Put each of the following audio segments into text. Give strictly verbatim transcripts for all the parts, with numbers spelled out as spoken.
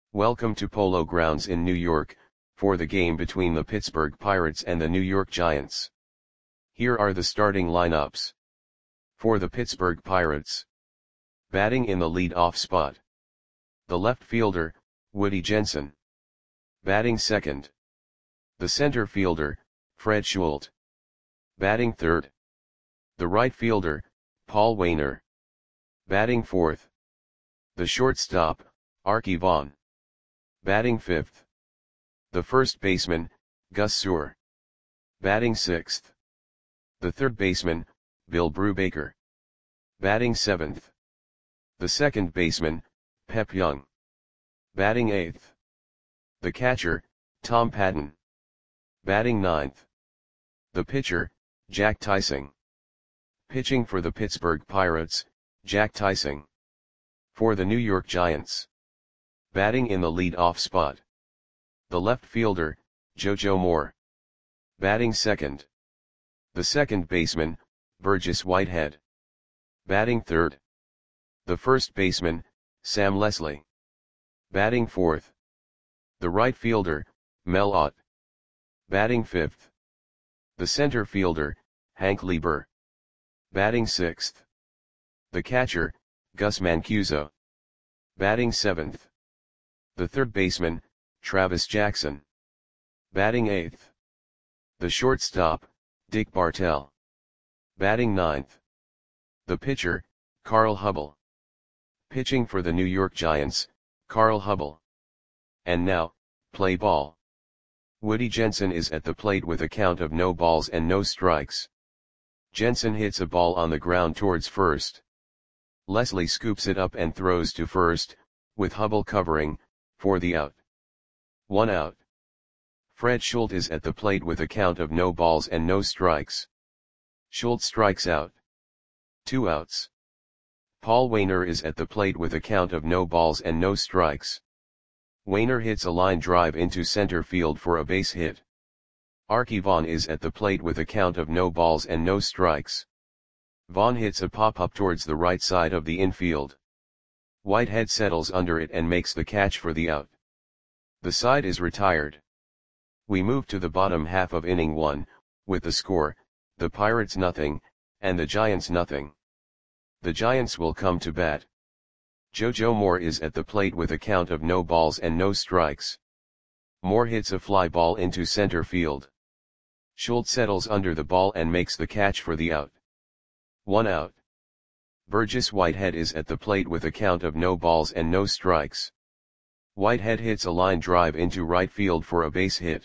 Welcome to Polo Grounds in New York, for the game between the Pittsburgh Pirates and the New York Giants. Here are the starting lineups. For the Pittsburgh Pirates. Batting in the lead-off spot. The left fielder, Woody Jensen. Batting second. The center fielder, Fred Schulte. Batting third. The right fielder, Paul Waner. Batting fourth. The shortstop, Arky Vaughan. Batting fifth. The first baseman, Gus Suhr. Batting sixth. The third baseman, Bill Brubaker. Batting seventh. The second baseman, Pep Young. Batting eighth. The catcher, Tom Patton. Batting ninth. The pitcher, Jack Teising. Pitching for the Pittsburgh Pirates, Jack Teising. For the New York Giants. Batting in the lead-off spot. The left fielder, JoJo Moore. Batting second. The second baseman, Burgess Whitehead. Batting third. The first baseman, Sam Leslie. Batting fourth. The right fielder, Mel Ott. Batting fifth. The center fielder, Hank Lieber. Batting sixth. The catcher, Gus Mancuso. Batting seventh. The third baseman, Travis Jackson. Batting eighth. The shortstop, Dick Bartell. Batting ninth. The pitcher, Carl Hubbell. Pitching for the New York Giants, Carl Hubbell. And now, play ball. Woody Jensen is at the plate with a count of no balls and no strikes. Jensen hits a ball on the ground towards first. Leslie scoops it up and throws to first, with Hubbell covering, for the out. One out. Fred Schulte is at the plate with a count of no balls and no strikes. Schulte strikes out. Two outs. Paul Waner is at the plate with a count of no balls and no strikes. Waner hits a line drive into center field for a base hit. Arky Vaughan is at the plate with a count of no balls and no strikes. Vaughan hits a pop-up towards the right side of the infield. Whitehead settles under it and makes the catch for the out. The side is retired. We move to the bottom half of inning one, with the score, the Pirates nothing, and the Giants nothing. The Giants will come to bat. JoJo Moore is at the plate with a count of no balls and no strikes. Moore hits a fly ball into center field. Schulte settles under the ball and makes the catch for the out. One out. Burgess Whitehead is at the plate with a count of no balls and no strikes. Whitehead hits a line drive into right field for a base hit.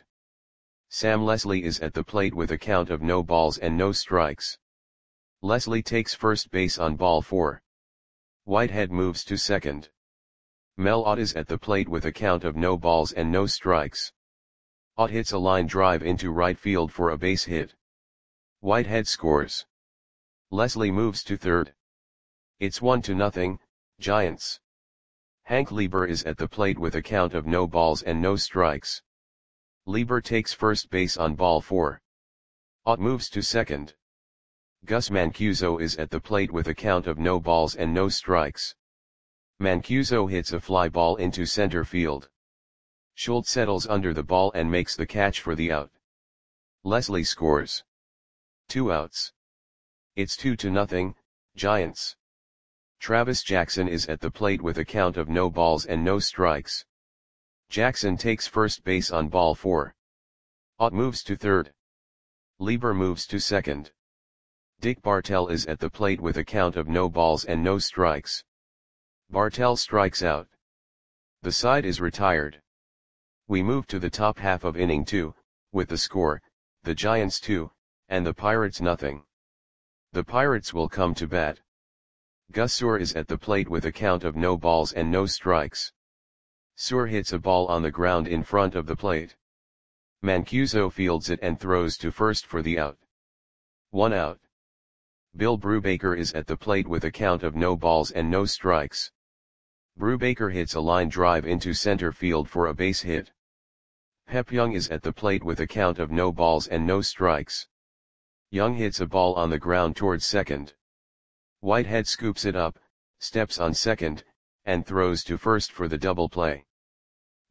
Sam Leslie is at the plate with a count of no balls and no strikes. Leslie takes first base on ball four. Whitehead moves to second. Mel Ott is at the plate with a count of no balls and no strikes. Ott hits a line drive into right field for a base hit. Whitehead scores. Leslie moves to third. It's one to nothing, Giants. Hank Lieber is at the plate with a count of no balls and no strikes. Lieber takes first base on ball four. Ott moves to second. Gus Mancuso is at the plate with a count of no balls and no strikes. Mancuso hits a fly ball into center field. Schulte settles under the ball and makes the catch for the out. Leslie scores. Two outs. It's two to nothing, Giants. Travis Jackson is at the plate with a count of no balls and no strikes. Jackson takes first base on ball four. Ott moves to third. Lieber moves to second. Dick Bartell is at the plate with a count of no balls and no strikes. Bartell strikes out. The side is retired. We move to the top half of inning two, with the score, the Giants two, and the Pirates nothing. The Pirates will come to bat. Gus Suhr is at the plate with a count of no balls and no strikes. Suhr hits a ball on the ground in front of the plate. Mancuso fields it and throws to first for the out. One out. Bill Brubaker is at the plate with a count of no balls and no strikes. Brubaker hits a line drive into center field for a base hit. Pep Young is at the plate with a count of no balls and no strikes. Young hits a ball on the ground towards second. Whitehead scoops it up, steps on second, and throws to first for the double play.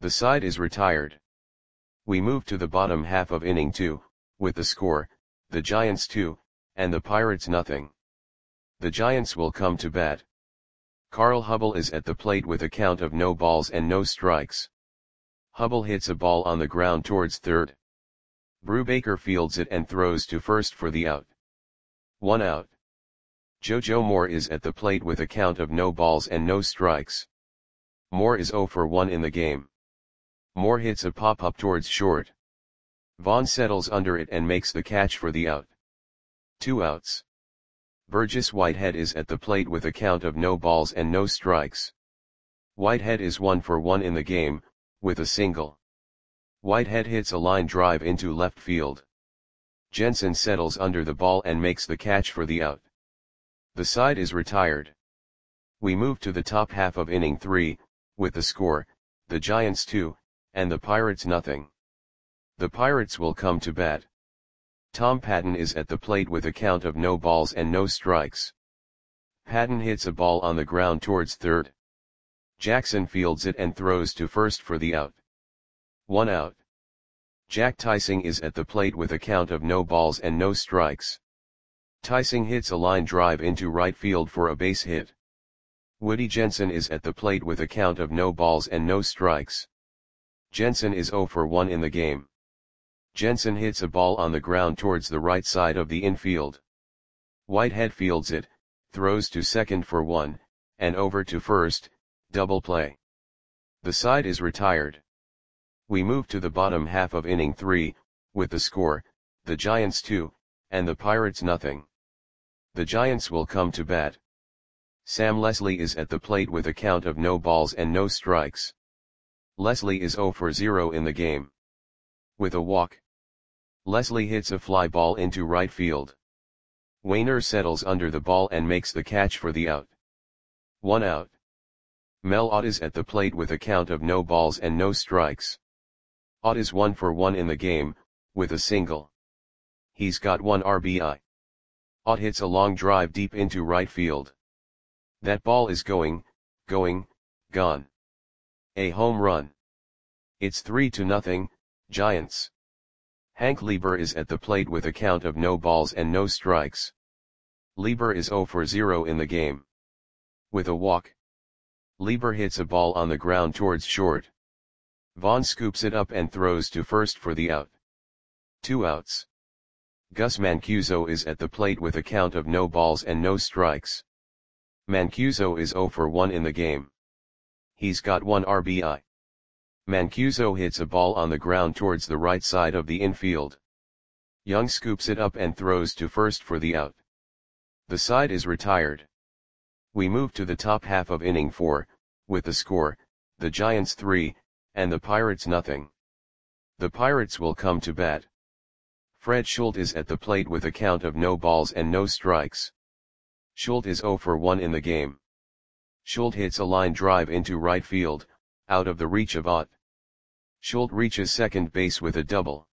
The side is retired. We move to the bottom half of inning two, with the score, the Giants two, and the Pirates nothing. The Giants will come to bat. Carl Hubble is at the plate with a count of no balls and no strikes. Hubble hits a ball on the ground towards third. Brubaker fields it and throws to first for the out. One out. JoJo Moore is at the plate with a count of no balls and no strikes. Moore is oh for one in the game. Moore hits a pop-up towards short. Vaughn settles under it and makes the catch for the out. Two outs. Burgess Whitehead is at the plate with a count of no balls and no strikes. Whitehead is one for one in the game, with a single. Whitehead hits a line drive into left field. Jensen settles under the ball and makes the catch for the out. The side is retired. We move to the top half of inning three, with the score, the Giants two, and the Pirates nothing. The Pirates will come to bat. Tom Patton is at the plate with a count of no balls and no strikes. Patton hits a ball on the ground towards third. Jackson fields it and throws to first for the out. One out. Jack Tysing is at the plate with a count of no balls and no strikes. Tysing hits a line drive into right field for a base hit. Woody Jensen is at the plate with a count of no balls and no strikes. Jensen is oh for one in the game. Jensen hits a ball on the ground towards the right side of the infield. Whitehead fields it, throws to second for one, and over to first, double play. The side is retired. We move to the bottom half of inning three, with the score, the Giants two, and the Pirates nothing. The Giants will come to bat. Sam Leslie is at the plate with a count of no balls and no strikes. Leslie is oh for zero in the game. With a walk. Leslie hits a fly ball into right field. Wainer settles under the ball and makes the catch for the out. One out. Mel Ott is at the plate with a count of no balls and no strikes. Ott is one for one in the game, with a single. He's got one R B I. Ott hits a long drive deep into right field. That ball is going, going, gone. A home run. It's three to nothing, Giants. Hank Lieber is at the plate with a count of no balls and no strikes. Lieber is oh for zero in the game. With a walk. Lieber hits a ball on the ground towards short. Vaughn scoops it up and throws to first for the out. Two outs. Gus Mancuso is at the plate with a count of no balls and no strikes. Mancuso is oh for one in the game. He's got one R B I. Mancuso hits a ball on the ground towards the right side of the infield. Young scoops it up and throws to first for the out. The side is retired. We move to the top half of inning four, with the score, the Giants three, and the Pirates nothing. The Pirates will come to bat. Fred Schultz is at the plate with a count of no balls and no strikes. Schultz is oh for one in the game. Schultz hits a line drive into right field, out of the reach of Ott. Schultz reaches second base with a double.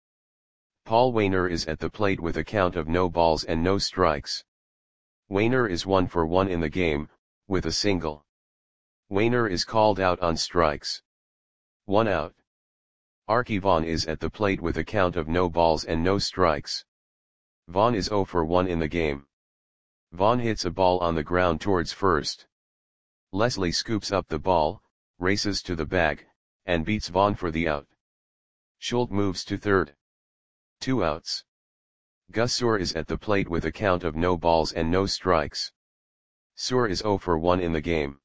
Paul Wainer is at the plate with a count of no balls and no strikes. Wainer is one for one in the game, with a single. Wainer is called out on strikes. One out. Arky Vaughan is at the plate with a count of no balls and no strikes. Vaughan is oh for one in the game. Vaughan hits a ball on the ground towards first. Leslie scoops up the ball, races to the bag, and beats Vaughan for the out. Schultz moves to third. Two outs. Gus Suhr is at the plate with a count of no balls and no strikes. Suhr is oh for one in the game.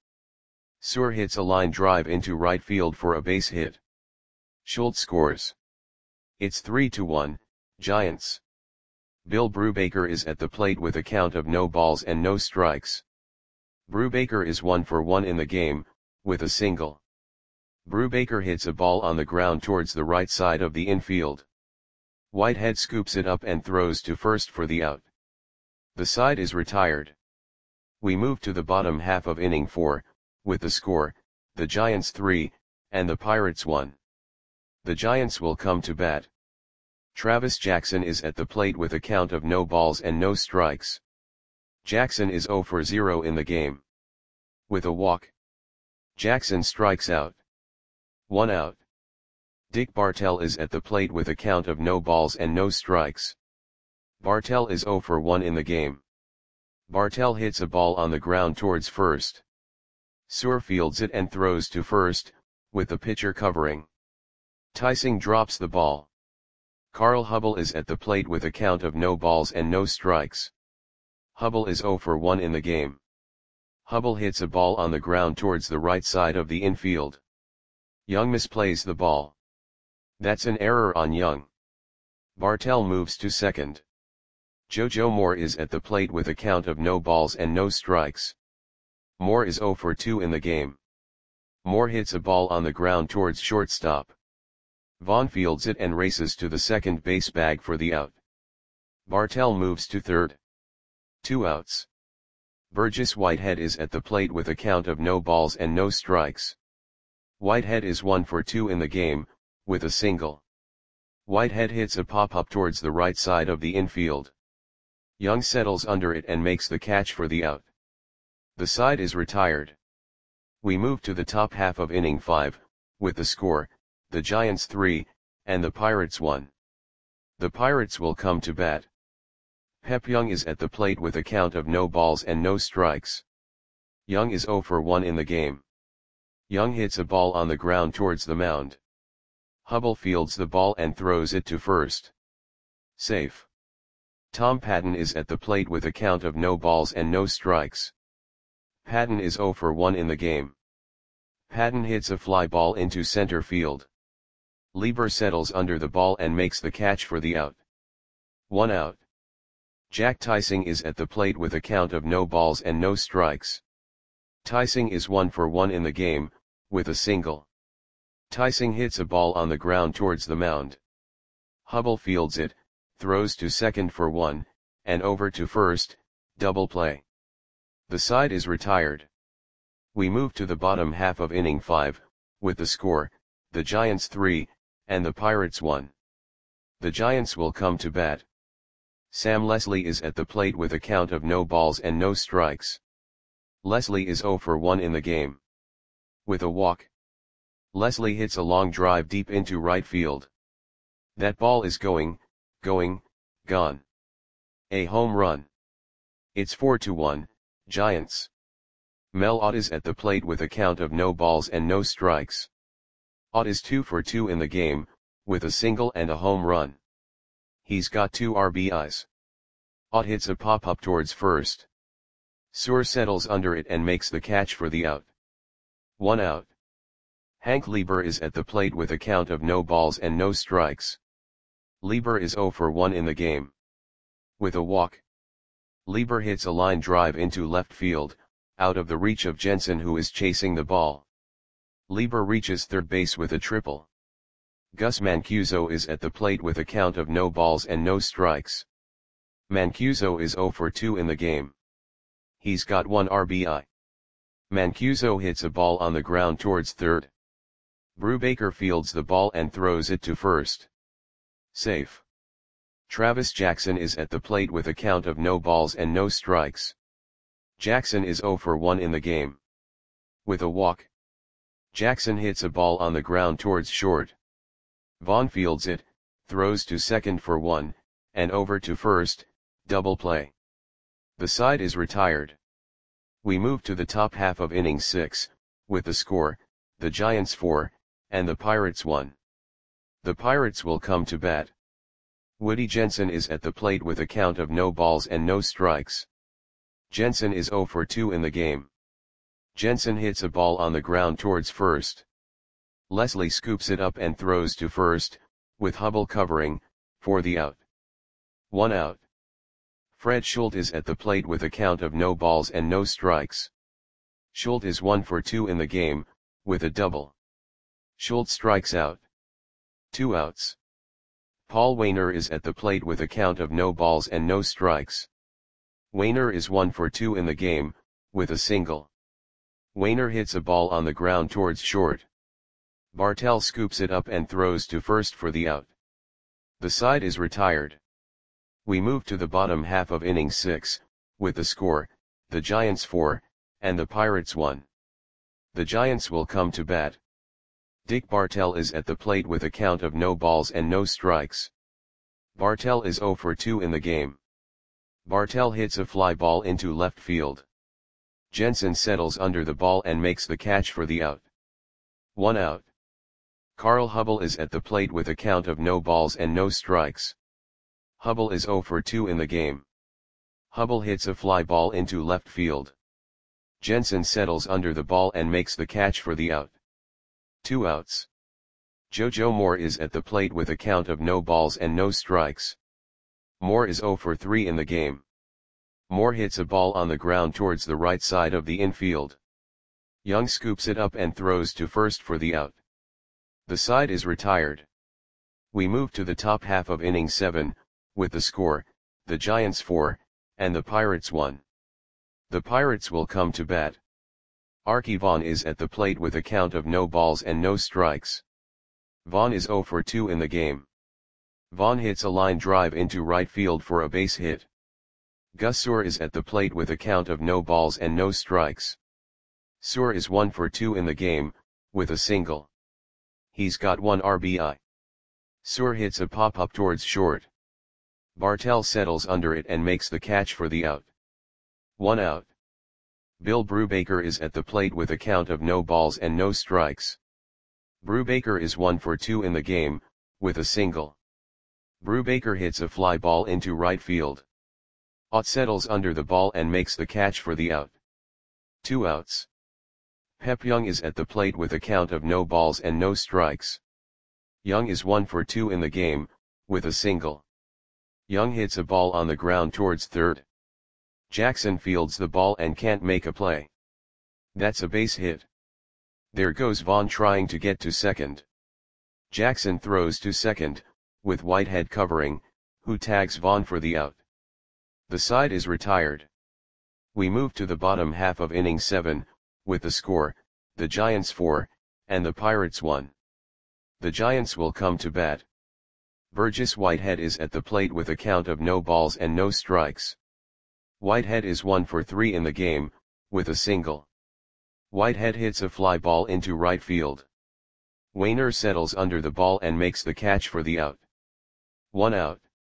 Suhr hits a line drive into right field for a base hit. Schultz scores. It's three to one, Giants. Bill Brubaker is at the plate with a count of no balls and no strikes. Brubaker is one for one in the game, with a single. Brubaker hits a ball on the ground towards the right side of the infield. Whitehead scoops it up and throws to first for the out. The side is retired. We move to the bottom half of inning four, with the score, the Giants three, and the Pirates one. The Giants will come to bat. Travis Jackson is at the plate with a count of no balls and no strikes. Jackson is oh for zero in the game. With a walk. Jackson strikes out. One out. Dick Bartell is at the plate with a count of no balls and no strikes. Bartell is zero for one in the game. Bartell hits a ball on the ground towards first. Suhr fields it and throws to first, with the pitcher covering. Teising drops the ball. Carl Hubbell is at the plate with a count of no balls and no strikes. Hubbell is zero for one in the game. Hubbell hits a ball on the ground towards the right side of the infield. Young misplays the ball. That's an error on Young. Bartell moves to second. JoJo Moore is at the plate with a count of no balls and no strikes. Moore is zero for two in the game. Moore hits a ball on the ground towards shortstop. Vaughn fields it and races to the second base bag for the out. Bartell moves to third. Two outs. Burgess Whitehead is at the plate with a count of no balls and no strikes. Whitehead is one for two in the game, with a single. Whitehead hits a pop-up towards the right side of the infield. Young settles under it and makes the catch for the out. The side is retired. We move to the top half of inning five, with the score, the Giants three, and the Pirates one. The Pirates will come to bat. Pep Young is at the plate with a count of no balls and no strikes. Young is zero for one in the game. Young hits a ball on the ground towards the mound. Hubbell fields the ball and throws it to first. Safe. Tom Patton is at the plate with a count of no balls and no strikes. Patton is zero for one in the game. Patton hits a fly ball into center field. Lieber settles under the ball and makes the catch for the out. One out. Jack Teising is at the plate with a count of no balls and no strikes. Teising is one for one in the game, with a single. Teising hits a ball on the ground towards the mound. Hubbell fields it, throws to second for one, and over to first, double play. The side is retired. We move to the bottom half of inning five, with the score, the Giants three, and the Pirates one. The Giants will come to bat. Sam Leslie is at the plate with a count of no balls and no strikes. Leslie is zero for one in the game. With a walk. Leslie hits a long drive deep into right field. That ball is going, going, gone. A home run. It's four to one, Giants. Mel Ott is at the plate with a count of no balls and no strikes. Ott is two for two in the game, with a single and a home run. He's got two R B Is. Ott hits a pop-up towards first. Suhr settles under it and makes the catch for the out. One out. Hank Lieber is at the plate with a count of no balls and no strikes. Lieber is zero for one in the game. With a walk. Lieber hits a line drive into left field, out of the reach of Jensen who is chasing the ball. Lieber reaches third base with a triple. Gus Mancuso is at the plate with a count of no balls and no strikes. Mancuso is zero for two in the game. He's got one R B I. Mancuso hits a ball on the ground towards third. Brubaker fields the ball and throws it to first. Safe. Travis Jackson is at the plate with a count of no balls and no strikes. Jackson is zero for one in the game. With a walk. Jackson hits a ball on the ground towards short. Vaughn fields it, throws to second for one, and over to first, double play. The side is retired. We move to the top half of inning six, with the score, the Giants four, and the Pirates one. The Pirates will come to bat. Woody Jensen is at the plate with a count of no balls and no strikes. Jensen is zero for two in the game. Jensen hits a ball on the ground towards first. Leslie scoops it up and throws to first, with Hubbell covering, for the out. One out. Fred Schultz is at the plate with a count of no balls and no strikes. Schultz is one for two in the game, with a double. Schultz strikes out. Two outs. Paul Waner is at the plate with a count of no balls and no strikes. Waner is one for two in the game, with a single. Waner hits a ball on the ground towards short. Bartell scoops it up and throws to first for the out. The side is retired. We move to the bottom half of inning six, with the score, the Giants four, and the Pirates one. The Giants will come to bat. Dick Bartell is at the plate with a count of no balls and no strikes. Bartell is zero for two in the game. Bartell hits a fly ball into left field. Jensen settles under the ball and makes the catch for the out. One out. Carl Hubble is at the plate with a count of no balls and no strikes. Hubble is zero for two in the game. Hubble hits a fly ball into left field. Jensen settles under the ball and makes the catch for the out. Two outs. JoJo Moore is at the plate with a count of no balls and no strikes. Moore is zero for three in the game. Moore hits a ball on the ground towards the right side of the infield. Young scoops it up and throws to first for the out. The side is retired. We move to the top half of inning seven, with the score, the Giants four, and the Pirates one. The Pirates will come to bat. Arky Vaughan is at the plate with a count of no balls and no strikes. Vaughan is zero for two in the game. Vaughan hits a line drive into right field for a base hit. Gus Suhr is at the plate with a count of no balls and no strikes. Suhr is one for two in the game, with a single. He's got one R B I. Suhr hits a pop-up towards short. Bartell settles under it and makes the catch for the out. One out. Bill Brubaker is at the plate with a count of no balls and no strikes. Brubaker is one for two in the game, with a single. Brubaker hits a fly ball into right field. Ott settles under the ball and makes the catch for the out. Two outs. Pep Young is at the plate with a count of no balls and no strikes. Young is one for two in the game, with a single. Young hits a ball on the ground towards third. Jackson fields the ball and can't make a play. That's a base hit. There goes Vaughan trying to get to second. Jackson throws to second, with Whitehead covering, who tags Vaughan for the out. The side is retired. We move to the bottom half of inning seven, with the score, the Giants four, and the Pirates one. The Giants will come to bat. Burgess Whitehead is at the plate with a count of no balls and no strikes. Whitehead is one for three in the game, with a single. Whitehead hits a fly ball into right field. Wainer settles under the ball and makes the catch for the out. One out.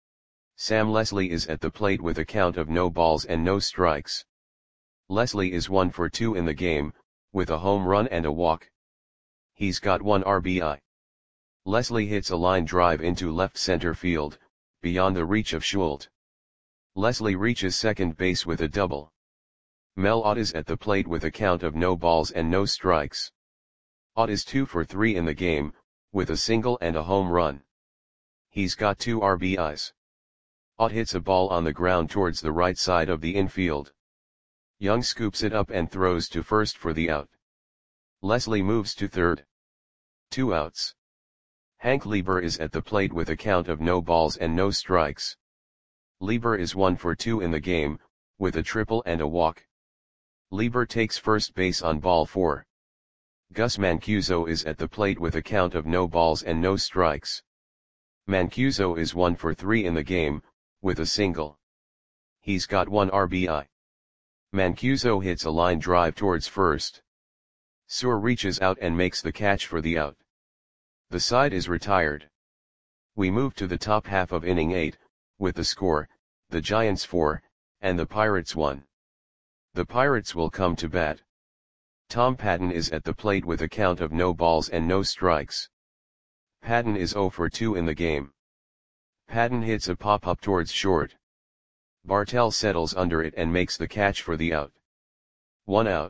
Sam Leslie is at the plate with a count of no balls and no strikes. Leslie is one for two in the game, with a home run and a walk. He's got one R B I. Leslie hits a line drive into left center field, beyond the reach of Schultz. Leslie reaches second base with a double. Mel Ott is at the plate with a count of no balls and no strikes. Ott is two for three in the game, with a single and a home run. He's got two R B Is. Ott hits a ball on the ground towards the right side of the infield. Young scoops it up and throws to first for the out. Leslie moves to third. Two outs. Hank Lieber is at the plate with a count of no balls and no strikes. Lieber is one for two in the game, with a triple and a walk. Lieber takes first base on ball four. Gus Mancuso is at the plate with a count of no balls and no strikes. Mancuso is one for three in the game, with a single. He's got one R B I. Mancuso hits a line drive towards first. Suhr reaches out and makes the catch for the out. The side is retired. We move to the top half of inning eight, with the score, the Giants four, and the Pirates one. The Pirates will come to bat. Tom Patton is at the plate with a count of no balls and no strikes. Patton is zero for two in the game. Patton hits a pop-up towards short. Bartell settles under it and makes the catch for the out. One out.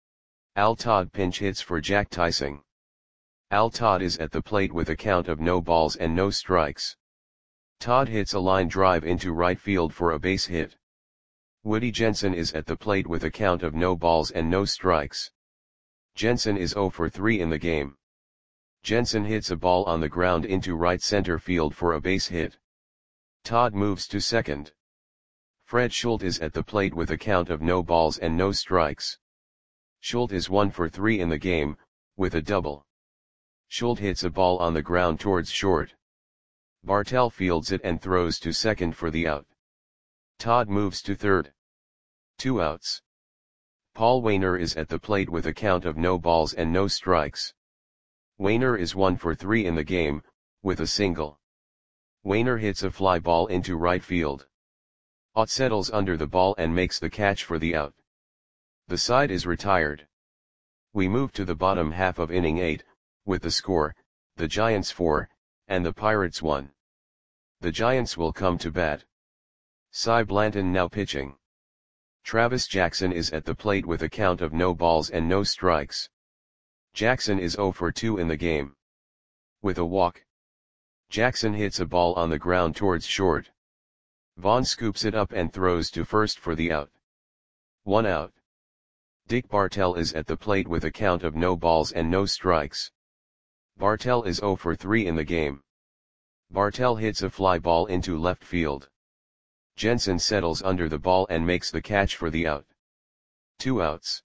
Al Todd pinch hits for Jack Tysing. Al Todd is at the plate with a count of no balls and no strikes. Todd hits a line drive into right field for a base hit. Woody Jensen is at the plate with a count of no balls and no strikes. Jensen is zero for three in the game. Jensen hits a ball on the ground into right center field for a base hit. Todd moves to second. Fred Schultz is at the plate with a count of no balls and no strikes. Schultz is one for three in the game, with a double. Schultz hits a ball on the ground towards short. Bartell fields it and throws to second for the out. Todd moves to third. Two outs. Paul Wainer is at the plate with a count of no balls and no strikes. Wainer is one for three in the game, with a single. Wainer hits a fly ball into right field. Ott settles under the ball and makes the catch for the out. The side is retired. We move to the bottom half of inning eight, with the score, the Giants four, and the Pirates one. The Giants will come to bat. Cy Blanton now pitching. Travis Jackson is at the plate with a count of no balls and no strikes. Jackson is zero for two in the game. With a walk. Jackson hits a ball on the ground towards short. Vaughn scoops it up and throws to first for the out. One out. Dick Bartell is at the plate with a count of no balls and no strikes. Bartell is zero for three in the game. Bartell hits a fly ball into left field. Jensen settles under the ball and makes the catch for the out. Two outs.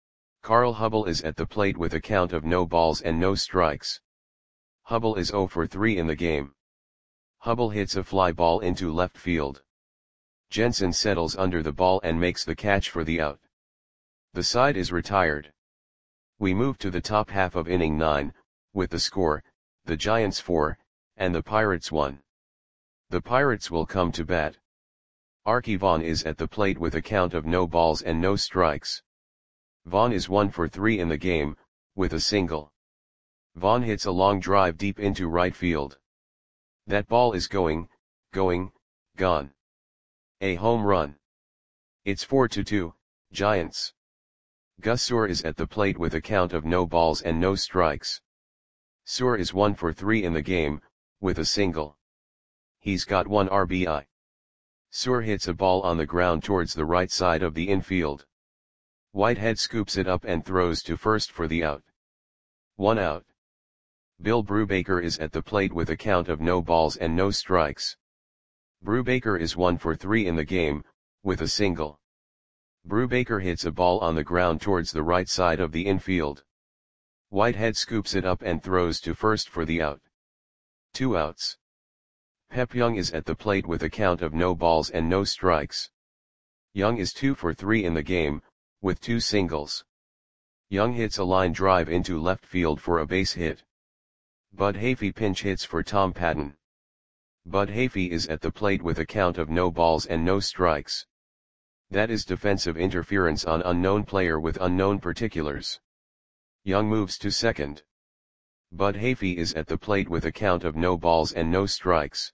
Carl Hubble is at the plate with a count of no balls and no strikes. Hubble is zero for three in the game. Hubble hits a fly ball into left field. Jensen settles under the ball and makes the catch for the out. The side is retired. We move to the top half of inning nine, with the score, the Giants four, and the Pirates one. The Pirates will come to bat. Archie Vaughn is at the plate with a count of no balls and no strikes. Vaughn is one for three in the game, with a single. Vaughn hits a long drive deep into right field. That ball is going, going, gone. A home run. It's four to two, Giants. Gus Suhr is at the plate with a count of no balls and no strikes. Suhr is one for three in the game, with a single. He's got one R B I. Suhr hits a ball on the ground towards the right side of the infield. Whitehead scoops it up and throws to first for the out. One out. Bill Brubaker is at the plate with a count of no balls and no strikes. Brubaker is one for three in the game, with a single. Brubaker hits a ball on the ground towards the right side of the infield. Whitehead scoops it up and throws to first for the out. Two outs. Pep Young is at the plate with a count of no balls and no strikes. Young is two for three in the game, with two singles. Young hits a line drive into left field for a base hit. Bud Hafey pinch hits for Tom Patton. Bud Hafey is at the plate with a count of no balls and no strikes. That is defensive interference on unknown player with unknown particulars. Young moves to second. Bud Hafey is at the plate with a count of no balls and no strikes.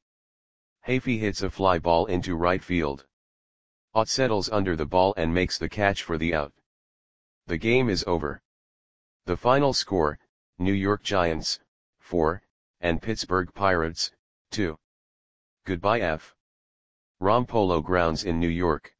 Hafey hits a fly ball into right field. Ott settles under the ball and makes the catch for the out. The game is over. The final score, New York Giants, four, and Pittsburgh Pirates, two. Goodbye F. Rom Polo Grounds in New York.